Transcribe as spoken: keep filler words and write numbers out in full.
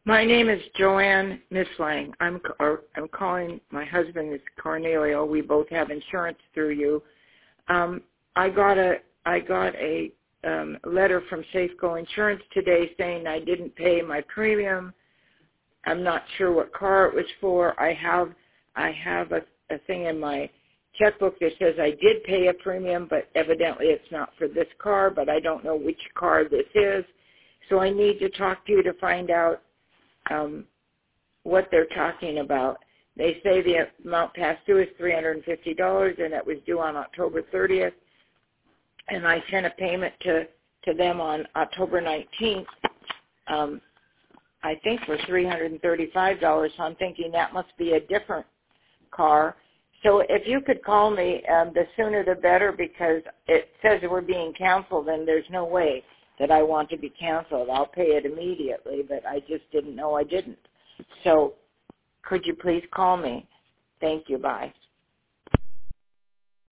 My name is Joanne Mislang. I'm or I'm calling. My husband is Cornelio. We both have insurance through you. Um, I got a I got a um, letter from Safeco Insurance today saying I didn't pay my premium. I'm not sure what car it was for. I have I have a, a thing in my checkbook that says I did pay a premium, but evidently it's not for this car. But I don't know which car this is, so I need to talk to you to find out Um, what they're talking about. They say the amount past due is three hundred fifty dollars, and it was due on October thirtieth, and I sent a payment to, to them on October nineteenth, um, I think for three hundred thirty-five dollars, so I'm thinking that must be a different car. So if you could call me, um, the sooner the better, because it says that we're being canceled, and there's no way that I want to be canceled. I'll pay it immediately, but I just didn't know I didn't. So could you please call me? Thank you. Bye.